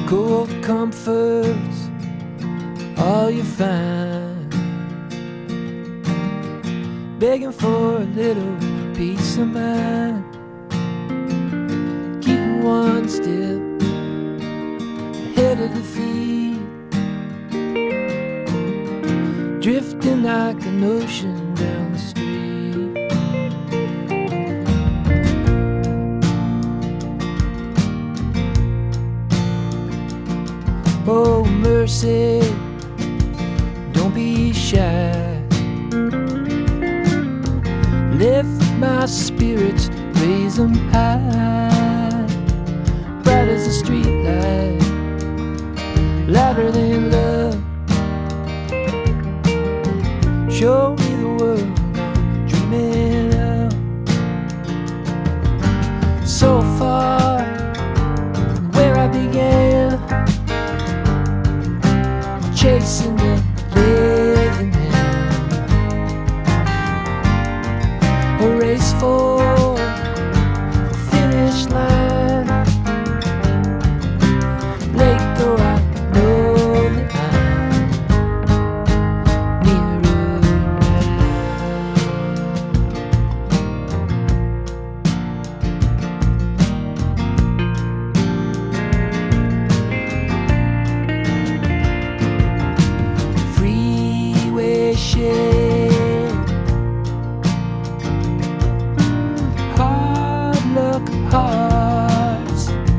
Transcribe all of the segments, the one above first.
Cold comforts, all you find, begging for a little peace of mind, keeping one step ahead of defeat, drifting like an ocean down the street. Oh, mercy, don't be shy. Lift my spirits, raise them high, bright as a street light, louder than love. Show me the world I'm dreaming of. So far from where I began, chasing the living hand, a race for the finish line. Late though I know that I'm nearer shade. Hard luck hearts,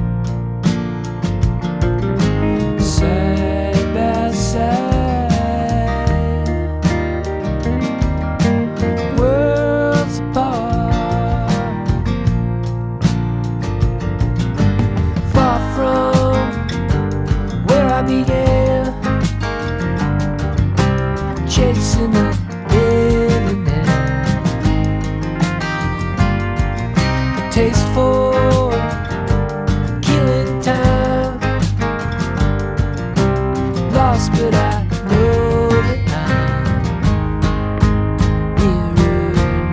side by side, worlds apart, far from where I began, chasing a living man, a taste for killing time, lost but I know that I'm nearer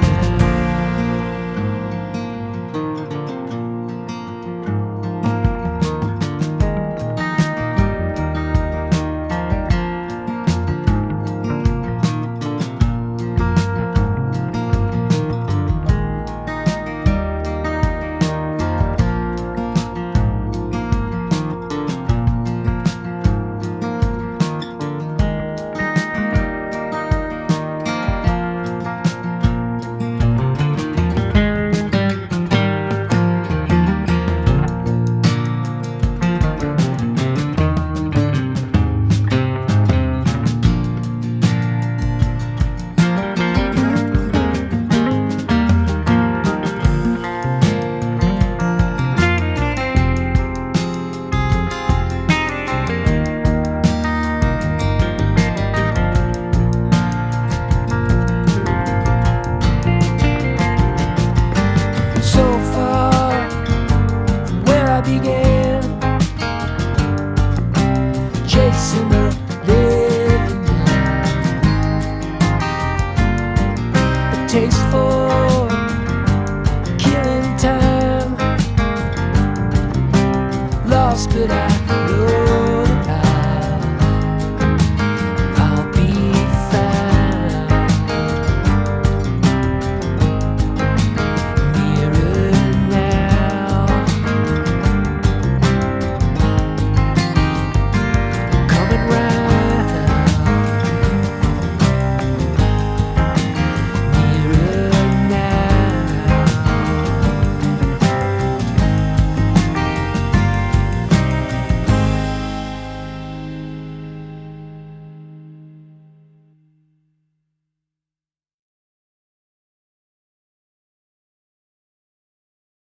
began, chasing a living man, a taste for killing time, lost but I